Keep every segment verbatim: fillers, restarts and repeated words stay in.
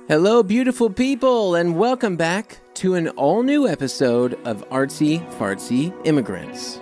Hello, beautiful people, and welcome back to an all-new episode of Artsy Fartsy Immigrants.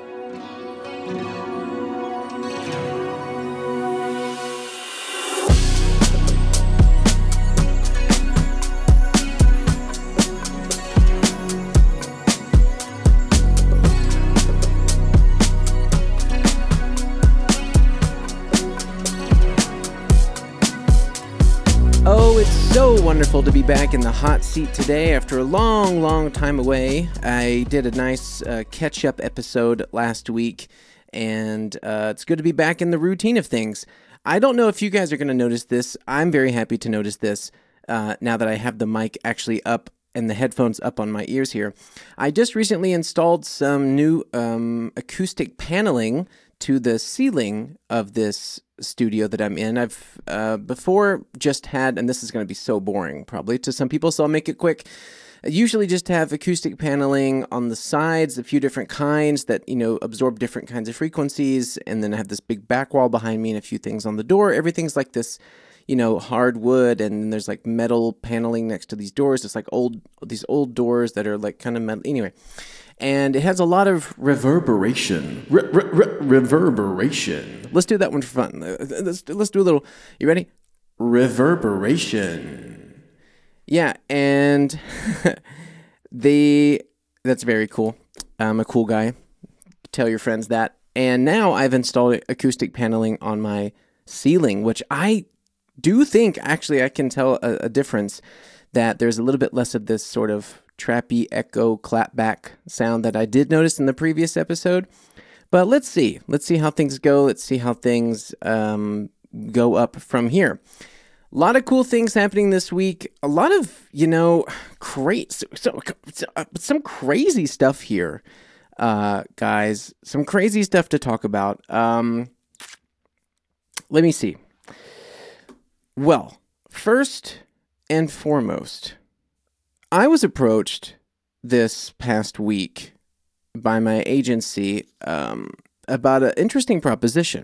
Oh, it's so wonderful to be back in the hot seat today after a long, long time away. I did a nice uh, catch-up episode last week, and uh, it's good to be back in the routine of things. I don't know if you guys are going to notice this. I'm very happy to notice this uh, now that I have the mic actually up and the headphones up on my ears here. I just recently installed some new um, acoustic paneling to the ceiling of this studio that I'm in. I've uh, before just had, and this is going to be so boring probably to some people, so I'll make it quick. I usually just have acoustic paneling on the sides, a few different kinds that, you know, absorb different kinds of frequencies, and then I have this big back wall behind me and a few things on the door. Everything's like this, you know, hard wood, and then there's like metal paneling next to these doors. It's like old, these old doors that are like kind of metal. Anyway. And it has a lot of reverberation. Re- re- re- reverberation. Let's do that one for fun. Let's, let's do a little. You ready? Reverberation. Yeah, and the that's very cool. I'm a cool guy. Tell your friends that. And now I've installed acoustic paneling on my ceiling, which I do think actually I can tell a, a difference. That there's a little bit less of this sort of trappy echo clapback sound that I did notice in the previous episode. But let's see. Let's see how things go. Let's see how things um, go up from here. A lot of cool things happening this week. A lot of, you know, crazy, so, so, uh, some crazy stuff here, uh, guys. Some crazy stuff to talk about. Um, let me see. Well, first and foremost, I was approached this past week by my agency um, about an interesting proposition.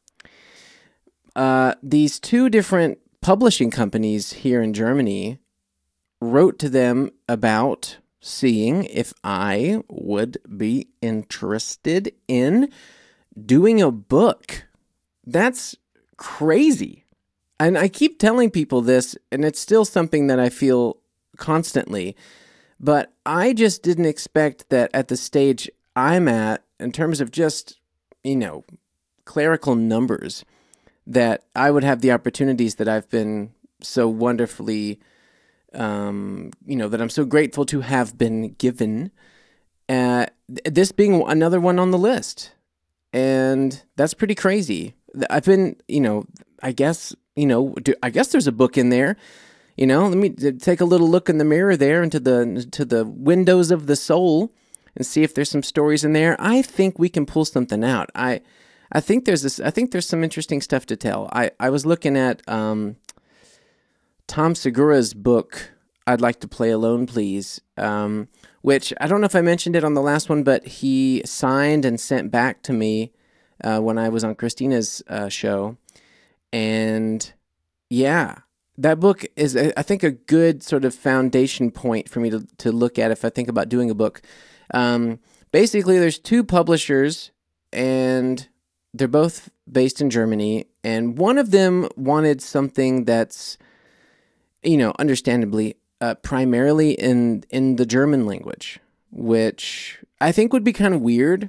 Uh, these two different publishing companies here in Germany wrote to them about seeing if I would be interested in doing a book. That's crazy. And I keep telling people this, and it's still something that I feel constantly, but I just didn't expect that at the stage I'm at, in terms of just, you know, clerical numbers, that I would have the opportunities that I've been so wonderfully, um, you know, that I'm so grateful to have been given, uh, this being another one on the list. And that's pretty crazy. I've been, you know, I guess... You know, do, I guess there's a book in there. You know, let me take a little look in the mirror there into the to the windows of the soul and see if there's some stories in there. I think we can pull something out. I I think there's this. I think there's some interesting stuff to tell. I, I was looking at um, Tom Segura's book, I'd Like to Play Alone, Please, um, which I don't know if I mentioned it on the last one, but he signed and sent back to me uh, when I was on Christina's uh, show. And yeah, that book is, I think, a good sort of foundation point for me to, to look at if I think about doing a book. Um, basically, there's two publishers, and they're both based in Germany. And one of them wanted something that's, you know, understandably, uh, primarily in, in the German language, which I think would be kind of weird.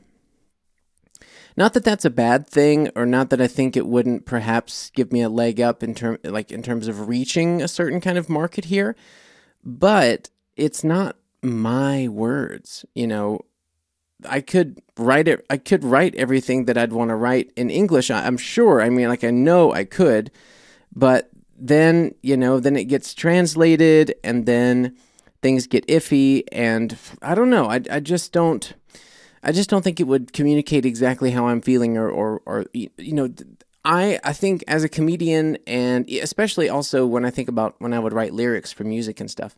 Not that that's a bad thing, or not that I think it wouldn't perhaps give me a leg up in term, like in terms of reaching a certain kind of market here, but it's not my words. You know, I could write it. I could write everything that I'd want to write in English. I'm sure. I mean, like I know I could, but then you know, then it gets translated, and then things get iffy, and I don't know. I I just don't. I just don't think it would communicate exactly how I'm feeling, or, or, or you know, I, I think as a comedian, and especially also when I think about when I would write lyrics for music and stuff,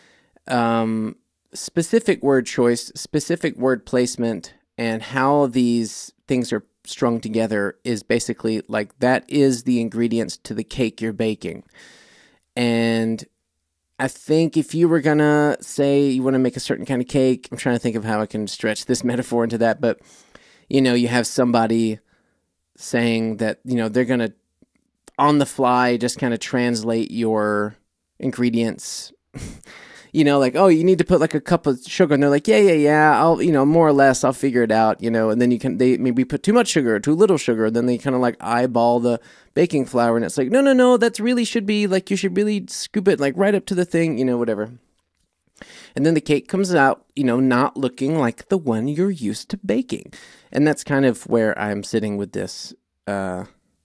um, specific word choice, specific word placement, and how these things are strung together is basically like that is the ingredients to the cake you're baking. And I think if you were gonna say you want to make a certain kind of cake, I'm trying to think of how I can stretch this metaphor into that, but you know, you have somebody saying that, you know, they're gonna on the fly just kind of translate your ingredients. You know, like, oh, you need to put like a cup of sugar, and they're like, yeah, yeah, yeah, I'll, you know, more or less, I'll figure it out, you know, and then you can, they maybe put too much sugar or too little sugar, then they kind of like eyeball the baking flour, and it's like, no, no, no, that's really should be, like, you should really scoop it, like, right up to the thing, you know, whatever. And then the cake comes out, you know, not looking like the one you're used to baking. And that's kind of where I'm sitting with this uh,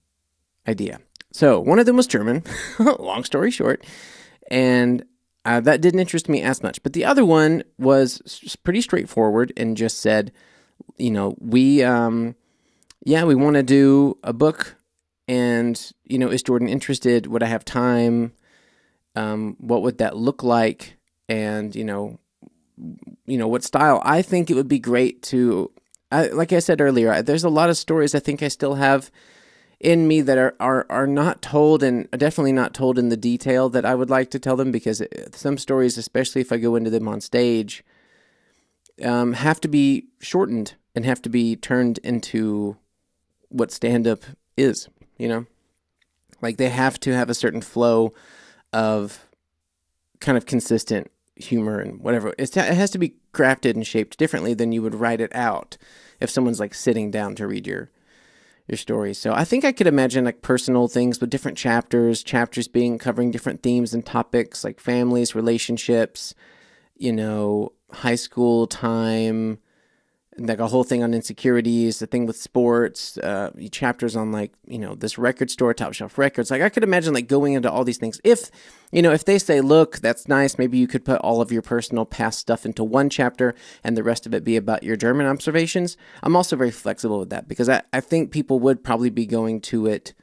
idea. So one of them was German, long story short, and Uh, that didn't interest me as much. But the other one was pretty straightforward and just said, you know, we, um, yeah, we want to do a book. And, you know, is Jordan interested? Would I have time? Um, what would that look like? And, you know, you know, what style? I think it would be great to, I, like I said earlier, there's a lot of stories I think I still have in me that are, are, are not told, and definitely not told in the detail that I would like to tell them, because some stories, especially if I go into them on stage, um, have to be shortened and have to be turned into what stand-up is, you know? Like, they have to have a certain flow of kind of consistent humor and whatever. It's, it has to be crafted and shaped differently than you would write it out if someone's, like, sitting down to read your your story. So I think I could imagine like personal things with different chapters, chapters being covering different themes and topics like families, relationships, you know, high school time, like a whole thing on insecurities, the thing with sports, uh, chapters on like, you know, this record store, Top Shelf Records. Like I could imagine like going into all these things. If, you know, if they say, look, that's nice, maybe you could put all of your personal past stuff into one chapter and the rest of it be about your German observations. I'm also very flexible with that, because I, I think people would probably be going to it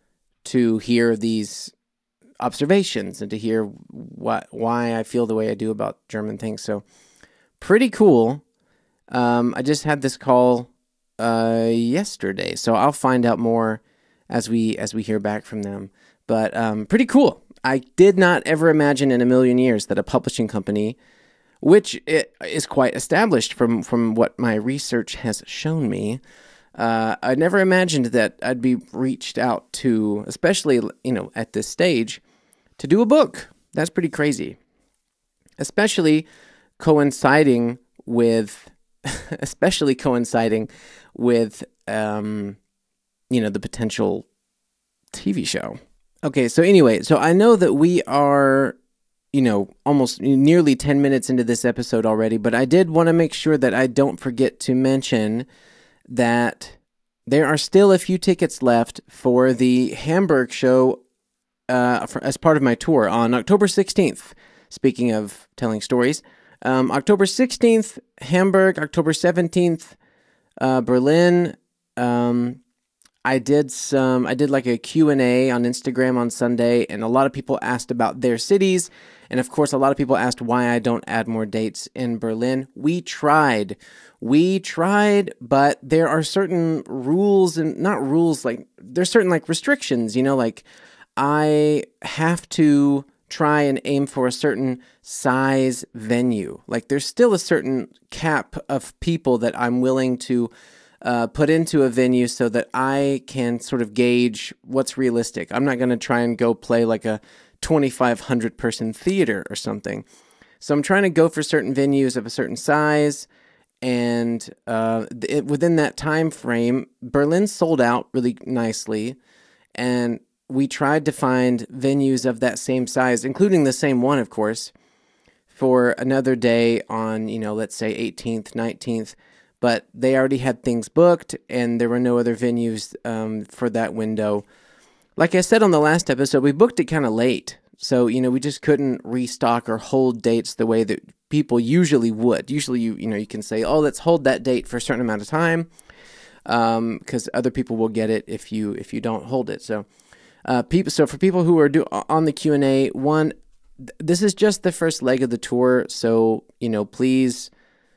to hear these observations and to hear what, why I feel the way I do about German things. So pretty cool. Um, I just had this call uh, yesterday, so I'll find out more as we as we hear back from them. But um, pretty cool. I did not ever imagine in a million years that a publishing company, which it is quite established from, from what my research has shown me, uh, I never imagined that I'd be reached out to, especially, you know, at this stage, to do a book. That's pretty crazy. Especially coinciding with... especially coinciding with, um, you know, the potential T V show. Okay, so anyway, so I know that we are, you know, almost nearly ten minutes into this episode already, but I did want to make sure that I don't forget to mention that there are still a few tickets left for the Hamburg show uh, for, as part of my tour on October sixteenth, speaking of telling stories. Um, October sixteenth, Hamburg. October seventeenth, uh, Berlin. Um, I did some, I did like a Q and A on Instagram on Sunday, and a lot of people asked about their cities. And of course, a lot of people asked why I don't add more dates in Berlin. We tried. We tried, but there are certain rules, and not rules, like, there's certain like restrictions, you know, like I have to try and aim for a certain size venue. Like there's still a certain cap of people that I'm willing to uh, put into a venue so that I can sort of gauge what's realistic. I'm not going to try and go play like a twenty-five hundred person theater or something. So I'm trying to go for certain venues of a certain size, and uh, it, within that time frame, Berlin sold out really nicely, and we tried to find venues of that same size, including the same one, of course, for another day on, you know, let's say eighteenth, nineteenth, but they already had things booked, and there were no other venues um, for that window. Like I said on the last episode, we booked it kind of late, so, you know, we just couldn't restock or hold dates the way that people usually would. Usually, you you know, you can say, oh, let's hold that date for a certain amount of time, because um, other people will get it if you if you don't hold it. So, uh, people. So for people who are do, on the Q and A, one, th- this is just the first leg of the tour, so, you know, please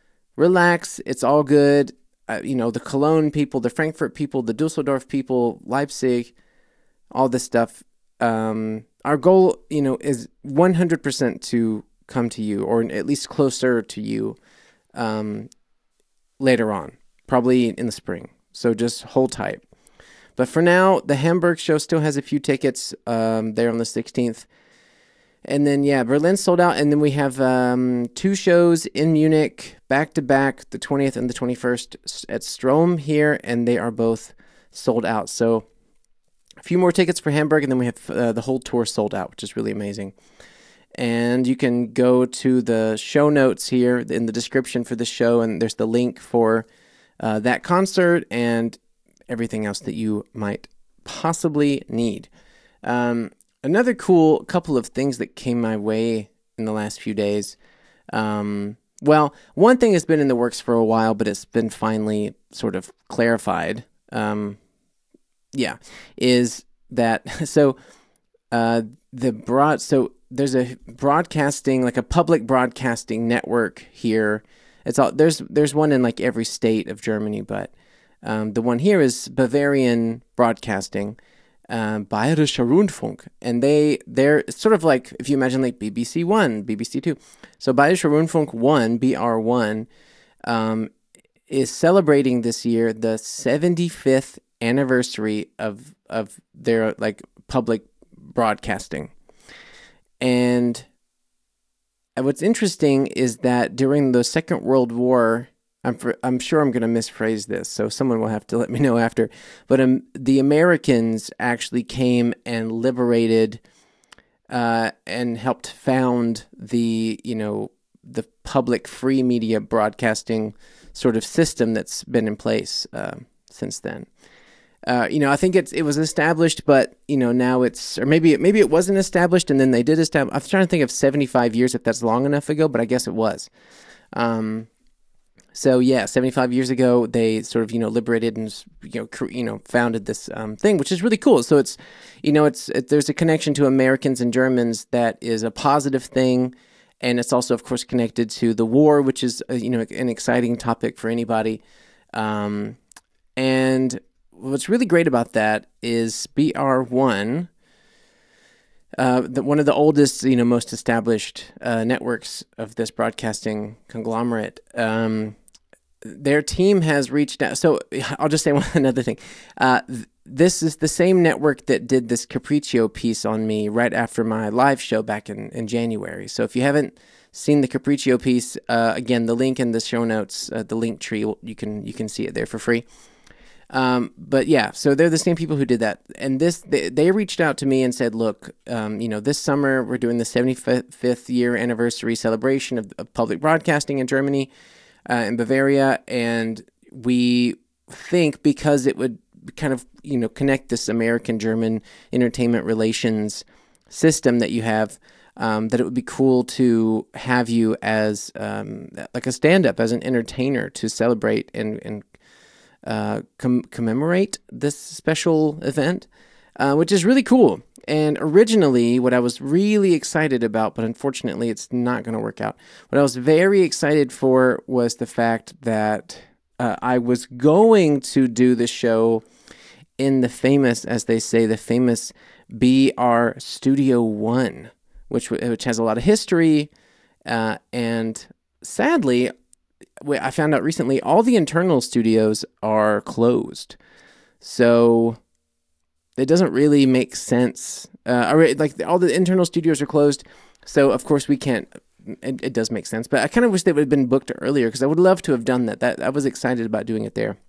relax. It's all good. Uh, you know, the Cologne people, the Frankfurt people, the Dusseldorf people, Leipzig, all this stuff. um, our goal, you know, is one hundred percent to come to you, or at least closer to you, um, later on, probably in the spring. So just hold tight. But for now, the Hamburg show still has a few tickets um, there on the sixteenth. And then, yeah, Berlin sold out. And then we have um, two shows in Munich, back-to-back, the twentieth and the twenty-first at Strom here, and they are both sold out. So a few more tickets for Hamburg, and then we have uh, the whole tour sold out, which is really amazing. And you can go to the show notes here in the description for the show, and there's the link for uh, that concert and everything else that you might possibly need. Um, another cool couple of things that came my way in the last few days. Um, well, one thing has been in the works for a while, but it's been finally sort of clarified. Um, yeah, is that so? Uh, the broad so there's a broadcasting like a public broadcasting network here. It's all there's there's one in like every state of Germany, but Um, the one here is Bavarian Broadcasting, um, Bayerischer Rundfunk, and they they're sort of like if you imagine like B B C One, B B C Two. So Bayerischer Rundfunk One, B R One, um, is celebrating this year the seventy-fifth anniversary of of their like public broadcasting, and what's interesting is that during the Second World War. I'm, for, I'm sure I'm going to misphrase this, so someone will have to let me know after. But um, the Americans actually came and liberated uh, and helped found the, you know, the public free media broadcasting sort of system that's been in place uh, since then. Uh, you know, I think it's it was established, but you know now it's or maybe it, maybe it wasn't established, and then they did establish. I was trying to think of seventy-five years if that's long enough ago, but I guess it was. Um, So yeah, seventy-five years ago, they sort of you know liberated and you know cr- you know founded this um, thing, which is really cool. So it's you know it's it, there's a connection to Americans and Germans that is a positive thing, and it's also of course connected to the war, which is uh, you know an exciting topic for anybody. Um, and what's really great about that is B R One, uh, the, one of the oldest you know most established uh, networks of this broadcasting conglomerate. Um, Their team has reached out. So I'll just say one another thing. Uh, th- this is the same network that did this Capriccio piece on me right after my live show back in, in January. So if you haven't seen the Capriccio piece, uh, again, the link in the show notes, uh, the link tree, you can you can see it there for free. Um, but yeah, so they're the same people who did that. And this they, they reached out to me and said, look, um, you know, this summer we're doing the seventy-fifth year anniversary celebration of, of public broadcasting in Germany. Uh, in Bavaria, and we think because it would kind of, you know, connect this American-German entertainment relations system that you have, um, that it would be cool to have you as um, like a stand-up, as an entertainer to celebrate and, and uh, com- commemorate this special event, uh, which is really cool. And originally, what I was really excited about, but unfortunately it's not going to work out, what I was very excited for was the fact that uh, I was going to do the show in the famous, as they say, the famous B R Studio One, which which has a lot of history, uh, and sadly, I found out recently, all the internal studios are closed. So it doesn't really make sense. Uh, like all the internal studios are closed, so of course we can't. It, it does make sense, but I kind of wish they would have been booked earlier because I would love to have done that. That I was excited about doing it there.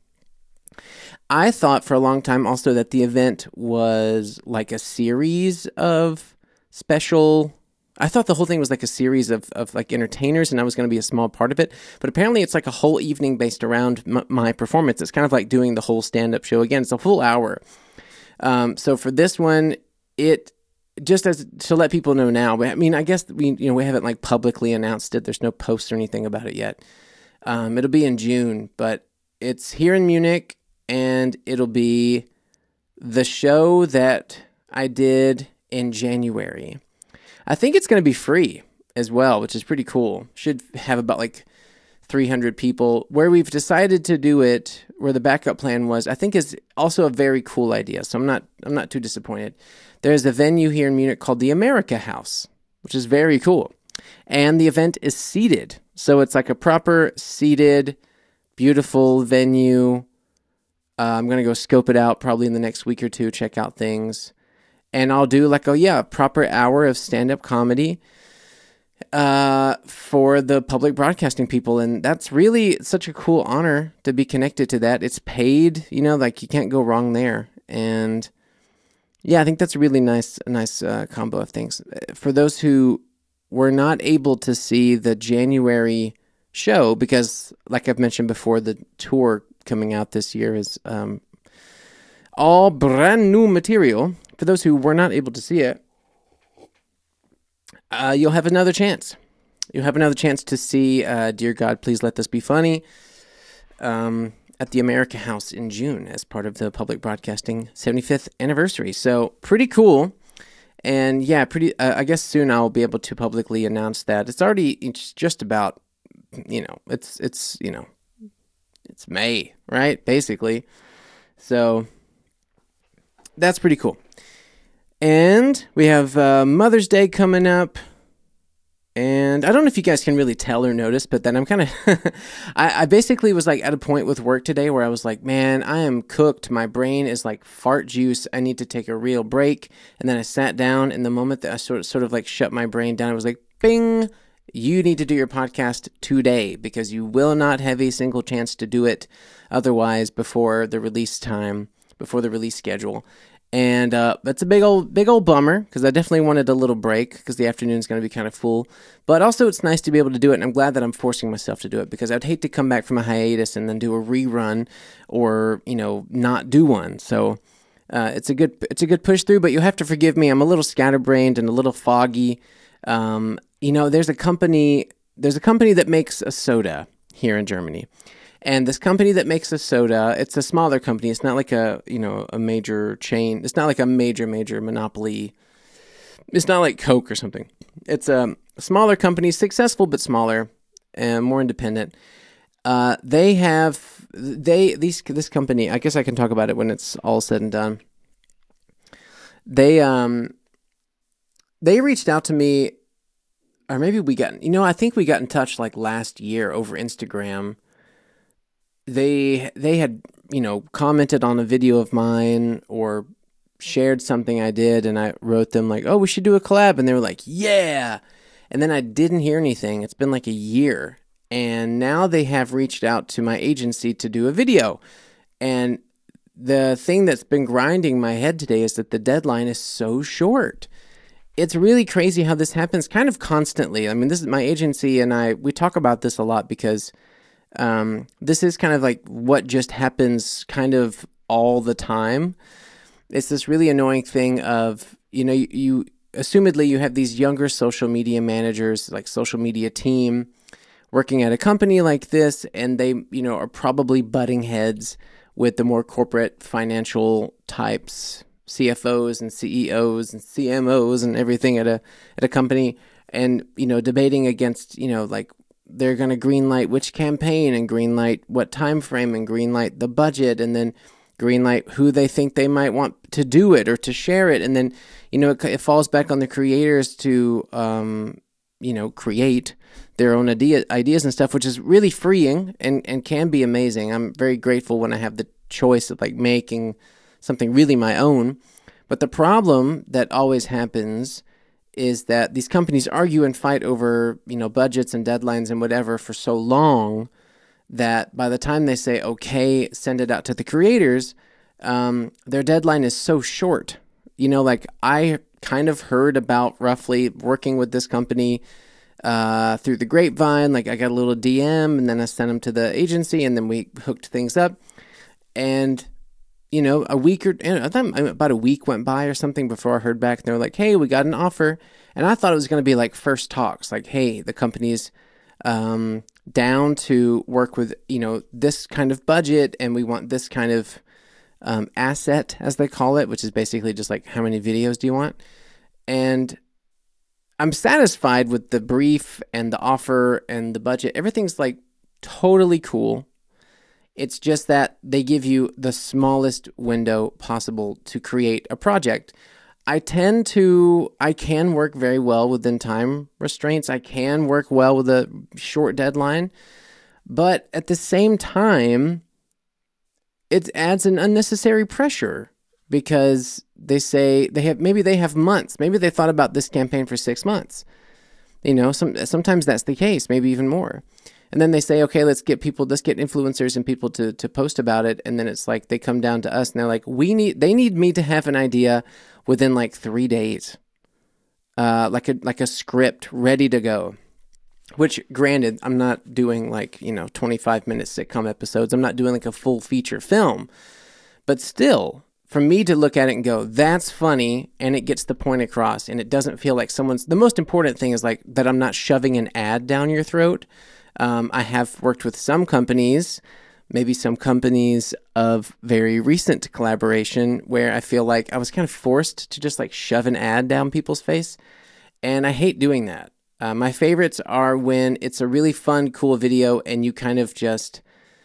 I thought for a long time also that the event was like a series of special. I thought the whole thing was like a series of, of like entertainers, and I was going to be a small part of it. But apparently, it's like a whole evening based around m- my performance. It's kind of like doing the whole stand-up show again. It's a full hour. Um, so for this one, it just as to let people know now. I mean, I guess we you know we haven't like publicly announced it. There's no post or anything about it yet. Um, it'll be in June, but it's here in Munich, and it'll be the show that I did in January. I think it's going to be free as well, which is pretty cool. Should have about like three hundred people. Where we've decided to do it, where the backup plan was, I think is also a very cool idea. So I'm not I'm not too disappointed. there's a venue here in Munich called the America House, which is very cool. And the event is seated. So it's like a proper seated, beautiful venue. Uh, I'm going to go scope it out probably in the next week or two, check out things. And I'll do like, oh yeah, a proper hour of stand-up comedy uh, for the public broadcasting people. And that's really such a cool honor to be connected to that. It's paid, you know, like you can't go wrong there. And yeah, I think that's a really nice, a nice uh, combo of things. For those who were not able to see the January show, because like I've mentioned before, the tour coming out this year is um, all brand new material. For those who were not able to see it, uh, you'll have another chance. You'll have another chance to see uh, Dear God, Please Let This Be Funny um, at the America House in June as part of the Public Broadcasting seventy-fifth anniversary. So pretty cool. And yeah, pretty. Uh, I guess soon I'll be able to publicly announce that. It's already it's just about, you know, it's, it's you know, it's May, right? Basically. So that's pretty cool. And we have uh, Mother's Day coming up. And I don't know if you guys can really tell or notice, but then I'm kind of, I, I basically was like at a point with work today where I was like, man, I am cooked. My brain is like fart juice. I need to take a real break. And then I sat down, and the moment that I sort of, sort of like shut my brain down, I was like, bing, you need to do your podcast today, because you will not have a single chance to do it otherwise before the release time, before the release schedule. And uh, that's a big old big old bummer, because I definitely wanted a little break, because the afternoon is going to be kind of full. But also it's nice to be able to do it, and I'm glad that I'm forcing myself to do it, because I'd hate to come back from a hiatus and then do a rerun or, you know, not do one. So uh, it's a good it's a good push through, but you'll have to forgive me. I'm a little scatterbrained and a little foggy. Um, you know, there's a company there's a company that makes a soda here in Germany. And this company that makes a soda, it's a smaller company. It's not like a, you know, a major chain. It's not like a major, major monopoly. It's not like Coke or something. It's a smaller company, successful but smaller and more independent. Uh, they have, they, these, this company, I guess I can talk about it when it's all said and done. They, um, they reached out to me, or maybe we got, you know, I think we got in touch like last year over Instagram. They they had, you know, commented on a video of mine or shared something I did, and I wrote them like, oh, we should do a collab. And they were like, yeah. And then I didn't hear anything. It's been like a year. And now they have reached out to my agency to do a video. And the thing that's been grinding my head today is that the deadline is so short. It's really crazy how this happens kind of constantly. I mean, this is my agency, and I we talk about this a lot, because Um, this is kind of like what just happens kind of all the time. It's this really annoying thing of, you know, you, you assumedly you have these younger social media managers, like social media team, working at a company like this, and they, you know, are probably butting heads with the more corporate financial types, C F Os and C E Os and C M Os and everything at a at a company, and, you know, debating against, you know, like, they're going to greenlight which campaign, and greenlight what time frame, and greenlight the budget, and then greenlight who they think they might want to do it or to share it. And then, you know, it, it falls back on the creators to, um, you know, create their own idea, ideas and stuff, which is really freeing and, and can be amazing. I'm very grateful when I have the choice of like making something really my own. But the problem that always happens is that these companies argue and fight over, you know, budgets and deadlines and whatever for so long that by the time they say, okay, send it out to the creators, um, their deadline is so short. You know, like I kind of heard about roughly working with this company uh, through the grapevine. Like I got a little D M, and then I sent them to the agency, and then we hooked things up. And you know, a week or I thought about a week went by or something before I heard back. And they were like, hey, we got an offer. And I thought it was going to be like first talks. Like, hey, the company's um, down to work with, you know, this kind of budget. And we want this kind of um, asset, as they call it, which is basically just like, how many videos do you want? And I'm satisfied with the brief and the offer and the budget. Everything's like totally cool. It's just that they give you the smallest window possible to create a project. I tend to, I can work very well within time restraints. I can work well with a short deadline. But at the same time, it adds an unnecessary pressure because they say they have, maybe they have months. Maybe they thought about this campaign for six months. You know, some, sometimes that's the case, maybe even more. And then they say, okay, let's get people, let's get influencers and people to, to post about it. And then it's like, they come down to us and they're like, we need, they need me to have an idea within like three days, uh, like a, like a script ready to go, which granted, I'm not doing like, you know, twenty-five minute sitcom episodes. I'm not doing like a full feature film, but still for me to look at it and go, that's funny. And it gets the point across and it doesn't feel like someone's, the most important thing is like that I'm not shoving an ad down your throat. Um, I have worked with some companies, maybe some companies of very recent collaboration where I feel like I was kind of forced to just like shove an ad down people's face. And I hate doing that. Uh, my favorites are when it's a really fun, cool video and you kind of just,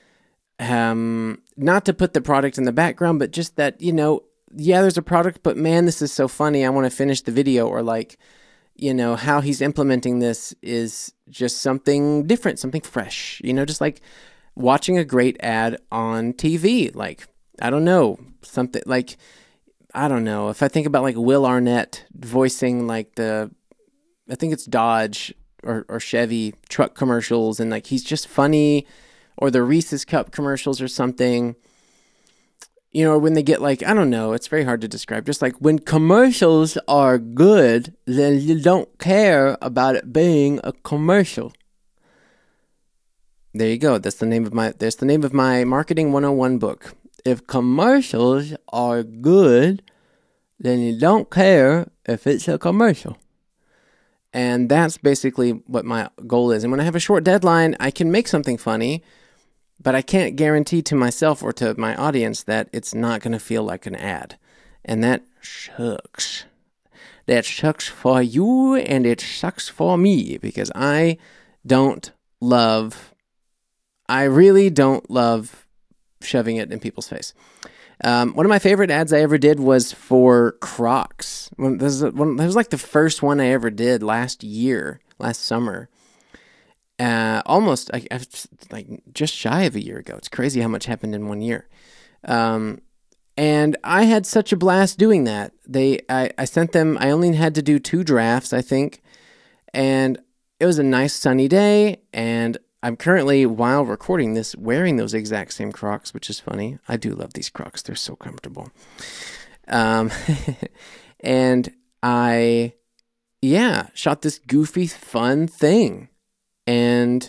um, not to put the product in the background, but just that, you know, yeah, there's a product, but man, this is so funny. I want to finish the video, or like, you know, how he's implementing this is just something different, something fresh, you know, just like watching a great ad on T V. Like, I don't know, something like, I don't know, if I think about like Will Arnett voicing like the, I think it's Dodge or, or Chevy truck commercials, and like he's just funny, or the Reese's Cup commercials or something. You know, when they get like, I don't know, it's very hard to describe. Just like when commercials are good, then you don't care about it being a commercial. There you go. That's the name of my, that's the name of my Marketing one oh one book. If commercials are good, then you don't care if it's a commercial. And that's basically what my goal is. And when I have a short deadline, I can make something funny, but I can't guarantee to myself or to my audience that it's not going to feel like an ad. And that sucks. That sucks for you, and it sucks for me, because I don't love, I really don't love shoving it in people's face. Um, one of my favorite ads I ever did was for Crocs. This is one, that was like the first one I ever did last year, last summer. Uh, almost I, I like just shy of a year ago. It's crazy how much happened in one year. Um, and I had such a blast doing that. They, I, I sent them, I only had to do two drafts, I think. And it was a nice sunny day. And I'm currently, while recording this, wearing those exact same Crocs, which is funny. I do love these Crocs. They're so comfortable. Um, and I, yeah, shot this goofy, fun thing. And,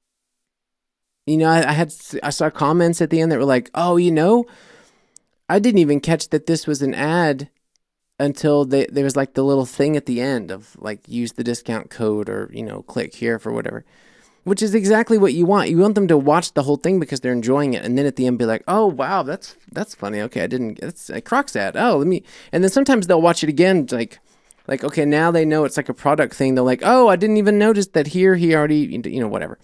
you know, I, I had, I saw comments at the end that were like, oh, you know, I didn't even catch that this was an ad until they, there was like the little thing at the end of like, use the discount code, or, you know, click here for whatever, which is exactly what you want. You want them to watch the whole thing because they're enjoying it. And then at the end be like, oh, wow, that's, that's funny. Okay. I didn't, it's a Crocs ad. Oh, let me, and then sometimes they'll watch it again. Like, Like, okay, now they know it's like a product thing. They're like, oh, I didn't even notice that here he already, you know, whatever.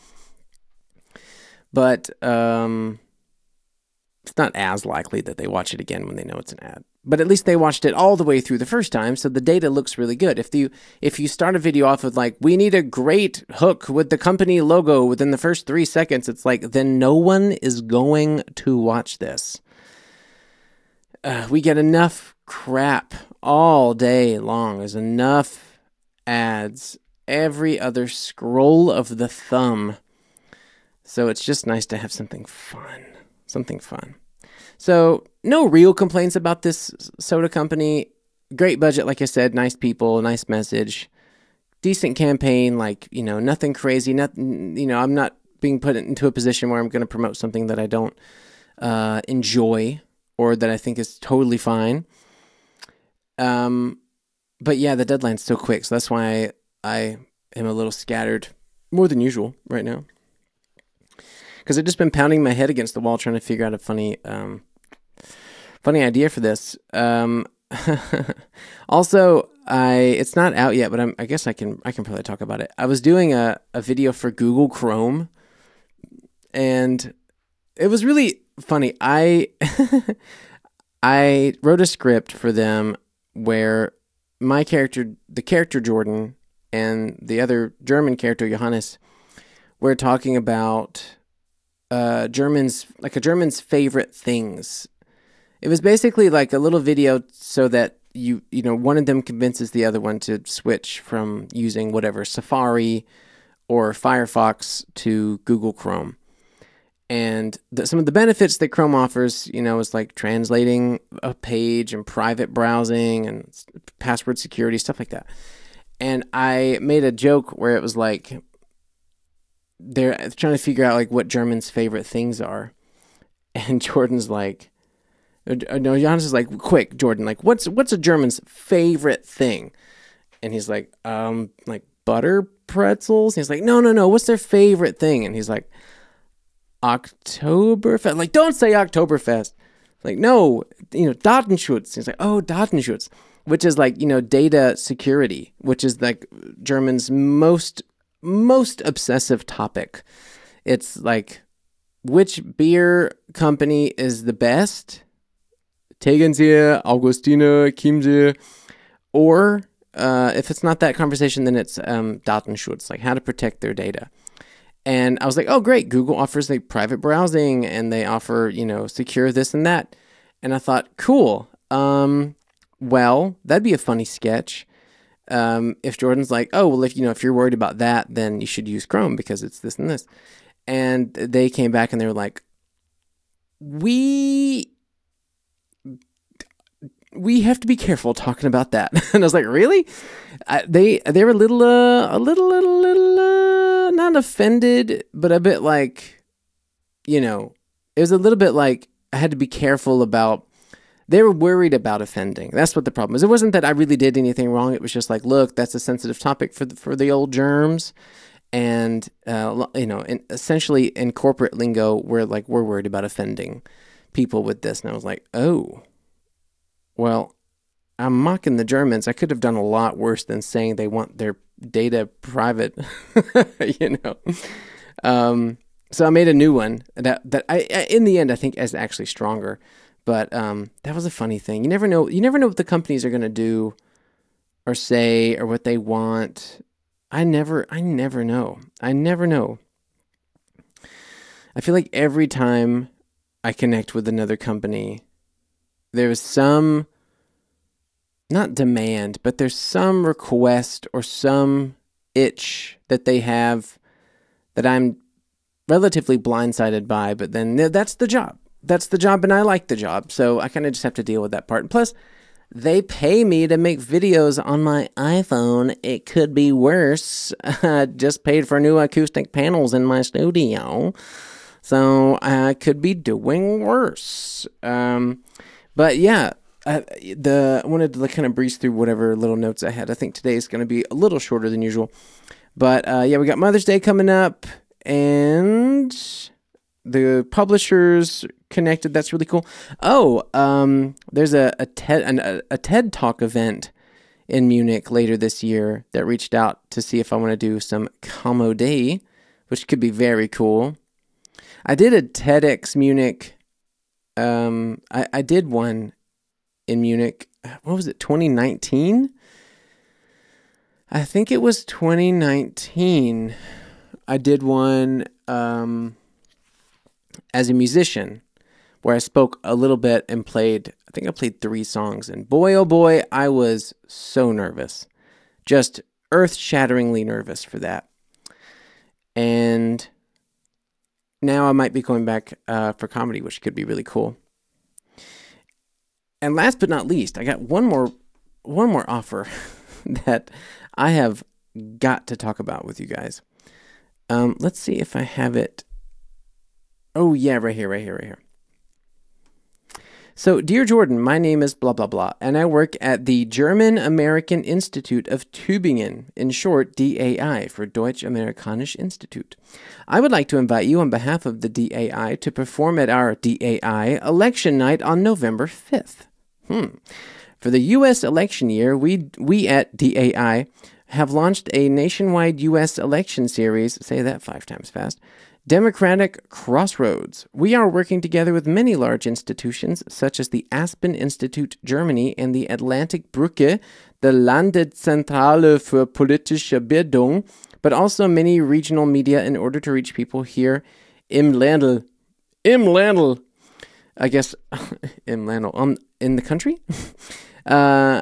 But um, it's not as likely that they watch it again when they know it's an ad. But at least they watched it all the way through the first time, so the data looks really good. If you if you start a video off with like, we need a great hook with the company logo within the first three seconds, it's like, then no one is going to watch this. Uh, we get enough crap all day long. There's enough ads every other scroll of the thumb. So it's just nice to have something fun. Something fun. So no real complaints about this soda company. Great budget, like I said, nice people, nice message, decent campaign, like, you know, nothing crazy. Nothing, you know, I'm not being put into a position where I'm going to promote something that I don't uh, enjoy or that I think is totally fine. Um, but yeah, the deadline's so quick, so that's why I, I am a little scattered, more than usual right now. Because I've just been pounding my head against the wall trying to figure out a funny, um, funny idea for this. Um, also, I it's not out yet, but I'm, I guess I can I can probably talk about it. I was doing a, a video for Google Chrome, and it was really funny. I I wrote a script for them where my character, the character Jordan, and the other German character Johannes, were talking about uh, Germans, like a German's favorite things. It was basically like a little video so that you, you know, one of them convinces the other one to switch from using whatever Safari or Firefox to Google Chrome. And the, some of the benefits that Chrome offers, you know, is like translating a page and private browsing and password security, stuff like that. And I made a joke where it was like, they're trying to figure out like what Germans' favorite things are. And Jordan's like, no, Johannes is like, quick, Jordan, like, what's what's a German's favorite thing? And he's like, um, like butter pretzels. And he's like, no, no, no, what's their favorite thing? And he's like, Oktoberfest. Like, don't say Oktoberfest. Like, no, you know, Datenschutz. He's like, oh, Datenschutz, which is like, you know, data security, which is like German's most, most obsessive topic. It's like, which beer company is the best? Tegernsee, Augustiner, Chiemsee, or uh, if it's not that conversation, then it's um, Datenschutz, like how to protect their data. And I was like, oh, great. Google offers like private browsing and they offer, you know, secure this and that. And I thought, cool. Um, well, that'd be a funny sketch. Um, if Jordan's like, oh, well, if, you know, if you're worried about that, then you should use Chrome because it's this and this. And they came back and they were like, we... we have to be careful talking about that. And I was like, really? I, they they were a little, uh, a little, little, little, uh, not offended, but a bit like, you know, it was a little bit like I had to be careful about, they were worried about offending. That's what the problem is. It wasn't that I really did anything wrong. It was just like, look, that's a sensitive topic for the, for the old germs. And, uh, you know, in, essentially in corporate lingo, we're like, we're worried about offending people with this. And I was like, oh, well, I'm mocking the Germans. I could have done a lot worse than saying they want their data private, you know. Um, so I made a new one that that I, in the end, I think is actually stronger. But um, that was a funny thing. You never know. You never know what the companies are going to do, or say, or what they want. I never. I never know. I never know. I feel like every time I connect with another company, there's some, not demand, but there's some request or some itch that they have that I'm relatively blindsided by, but then that's the job. That's the job, and I like the job, so I kind of just have to deal with that part. And plus, they pay me to make videos on my iPhone. It could be worse. I just paid for new acoustic panels in my studio, so I could be doing worse. Um... But yeah, I, the, I wanted to like kind of breeze through whatever little notes I had. I think today is going to be a little shorter than usual. But uh, yeah, we got Mother's Day coming up, and the publishers connected. That's really cool. Oh, um, there's a a TED an, a, a TED Talk event in Munich later this year that reached out to see if I want to do some comedy, which could be very cool. I did a TEDx Munich. Um, I, I did one in Munich. What was it? twenty nineteen? I think it was twenty nineteen. I did one um, as a musician where I spoke a little bit and played, I think I played three songs. And boy, oh boy, I was so nervous. Just earth-shatteringly nervous for that. And now I might be going back uh, for comedy, which could be really cool. And last but not least, I got one more one more offer that I have got to talk about with you guys. Um, let's see if I have it. Oh, yeah, right here, right here, right here. So, dear Jordan, my name is blah, blah, blah, and I work at the German-American Institute of Tübingen, in short, D A I, for Deutsch-Amerikanische Institut. I would like to invite you on behalf of the D A I to perform at our D A I election night on November fifth. Hmm. For the U S election year, we we at D A I have launched a nationwide U S election series, say that five times fast, Democratic Crossroads. We are working together with many large institutions, such as the Aspen Institute Germany and the Atlantic Brücke, the Landeszentrale für politische Bildung, but also many regional media in order to reach people here im Landl. Im Landl. I guess, im Landl. Um, in the country? uh,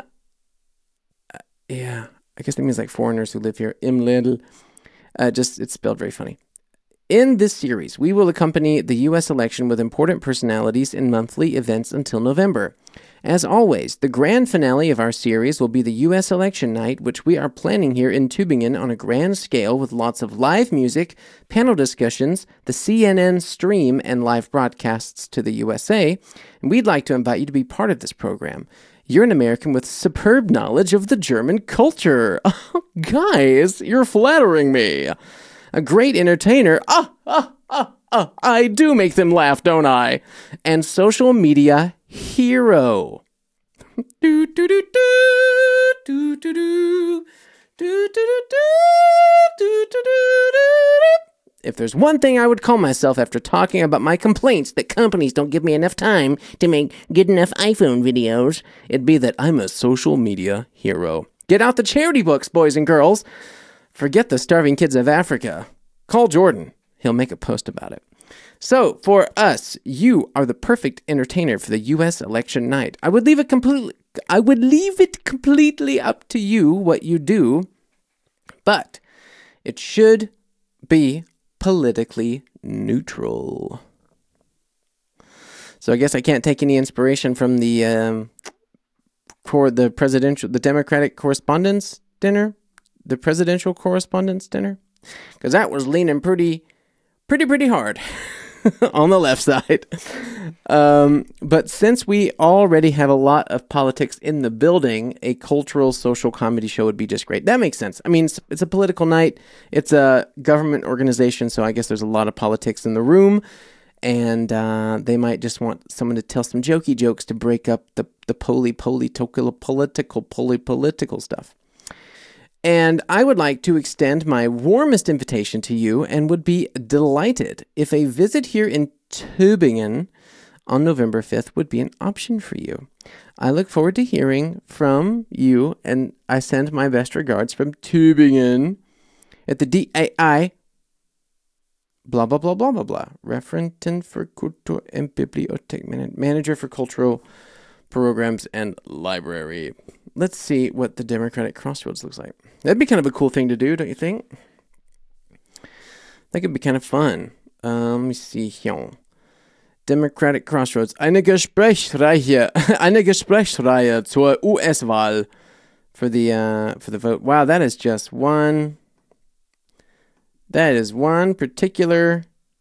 yeah, I guess that means like foreigners who live here. Im Landl. Uh, just, it's spelled very funny. In this series, we will accompany the U S election with important personalities in monthly events until November. As always, the grand finale of our series will be the U S election night, which we are planning here in Tübingen on a grand scale with lots of live music, panel discussions, the C N N stream, and live broadcasts to the U S A. And we'd like to invite you to be part of this program. You're an American with superb knowledge of the German culture. Oh, guys, you're flattering me. A great entertainer. Ah, ah, ah, ah. I do make them laugh, don't I? And social media hero. do, do, do, do, do, do, do, do, do, do, do, do, do. If there's one thing I would call myself after talking about my complaints that companies don't give me enough time to make good enough iPhone videos, it'd be that I'm a social media hero. Get out the charity books, boys and girls. Forget the starving kids of Africa. Call Jordan. He'll make a post about it. So, for us, you are the perfect entertainer for the U S election night. I would leave it completely I would leave it completely up to you what you do, but it should be politically neutral. So I guess I can't take any inspiration from the um, core the presidential the Democratic Correspondents' Dinner. The presidential correspondence dinner, because that was leaning pretty, pretty, pretty hard on the left side. Um, but since we already have a lot of politics in the building, a cultural social comedy show would be just great. That makes sense. I mean, it's, it's a political night. It's a government organization, so I guess there's a lot of politics in the room, and uh, they might just want someone to tell some jokey jokes to break up the the poly poly political poly political stuff. And I would like to extend my warmest invitation to you and would be delighted if a visit here in Tübingen on November fifth would be an option for you. I look forward to hearing from you, and I send my best regards from Tübingen at the D A I, blah, blah, blah, blah, blah, blah, Referenten für Kultur und Bibliothek, Manager for Cultural Programs and Library. Let's see what the Democratic Crossroads looks like. That'd be kind of a cool thing to do, don't you think? That could be kind of fun. Um, let me see here. Democratic Crossroads. Eine Gesprächsreihe, eine Gesprächsreihe zur U S-Wahl for the uh, for the vote. Wow, that is just one. That is one particular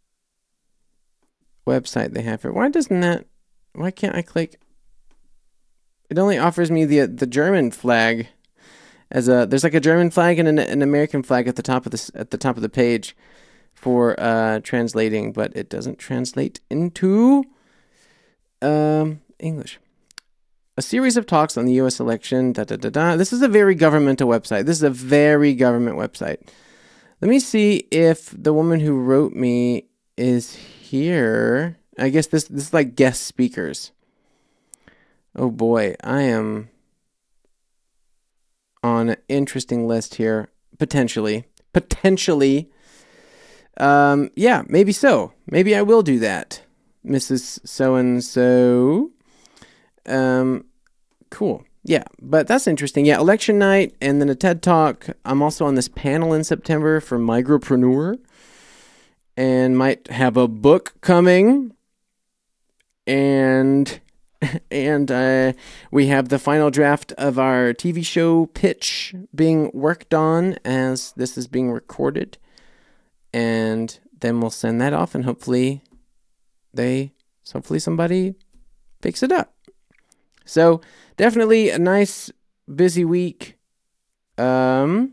website they have here. Why doesn't that? Why can't I click? It only offers me the the German flag as a. There's like a German flag and an, an American flag at the top of this at the top of the page for uh, translating, but it doesn't translate into um, English. A series of talks on the U S election. Da da da da. This is a very governmental website. This is a very government website. Let me see if the woman who wrote me is here. I guess this this is like guest speakers. Oh boy, I am on an interesting list here. Potentially. Potentially. Um, yeah, maybe so. Maybe I will do that. Missus So-and-so. Um, cool. Yeah, but that's interesting. Yeah, election night and then a TED Talk. I'm also on this panel in September for Migropreneur. And might have a book coming. And... And uh, we have the final draft of our T V show pitch being worked on as this is being recorded. And then we'll send that off and hopefully they, hopefully somebody picks it up. So definitely a nice busy week. Um,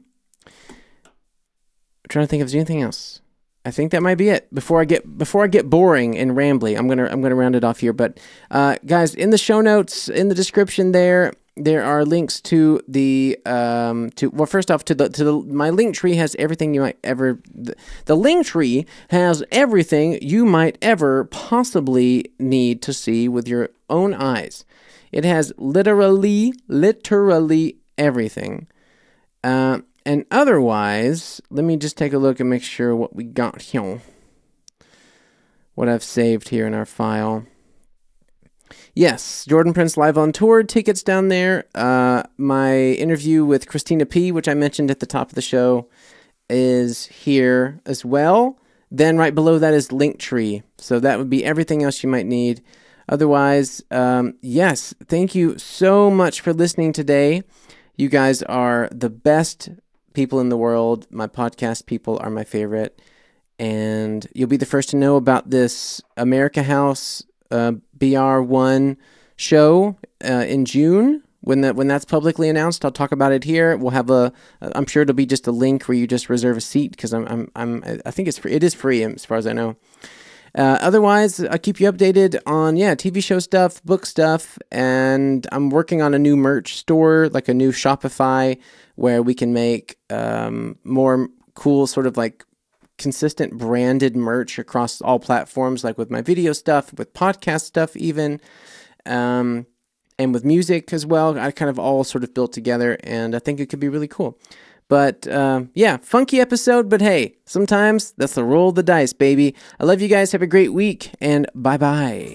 I'm trying to think if there's anything else. I think that might be it. Before I get before I get boring and rambly, I'm gonna I'm gonna round it off here. But uh, guys, in the show notes, in the description there, there are links to the um to well first off to the to the my link tree has everything you might ever the, the link tree has everything you might ever possibly need to see with your own eyes. It has literally literally everything. Uh, and otherwise, let me just take a look and make sure what we got here. What I've saved here in our file. Yes, Jordan Prince live on tour, tickets down there. Uh, my interview with Christina P., which I mentioned at the top of the show, is here as well. Then right below that is Linktree. So that would be everything else you might need. Otherwise, um, yes, thank you so much for listening today. You guys are the best people in the world. My podcast people are my favorite. And you'll be the first to know about this America House Uh, B R one show uh, in June. When that when that's publicly announced, I'll talk about it here. We'll have a. I'm sure it'll be just a link where you just reserve a seat because I'm I'm I'm I think it's free. It is free as far as I know. Uh, otherwise, I'll keep you updated on yeah T V show stuff, book stuff, and I'm working on a new merch store, like a new Shopify, where we can make um, more cool sort of like consistent branded merch across all platforms, like with my video stuff, with podcast stuff even, um, and with music as well. I kind of all sort of built together, and I think it could be really cool. But uh, yeah, funky episode, but hey, sometimes that's the roll of the dice, baby. I love you guys. Have a great week, and bye-bye.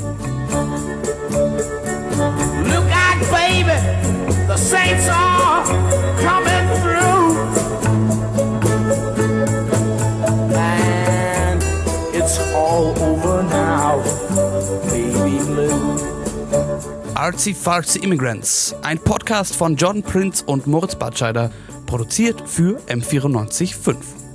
Look out, baby, the saints are coming through. It's all over now, baby blue. Artsy Fartsy Immigrants, ein Podcast von Jordan Prince und Moritz Batscheider, produziert für M vierundneunzig Komma fünf.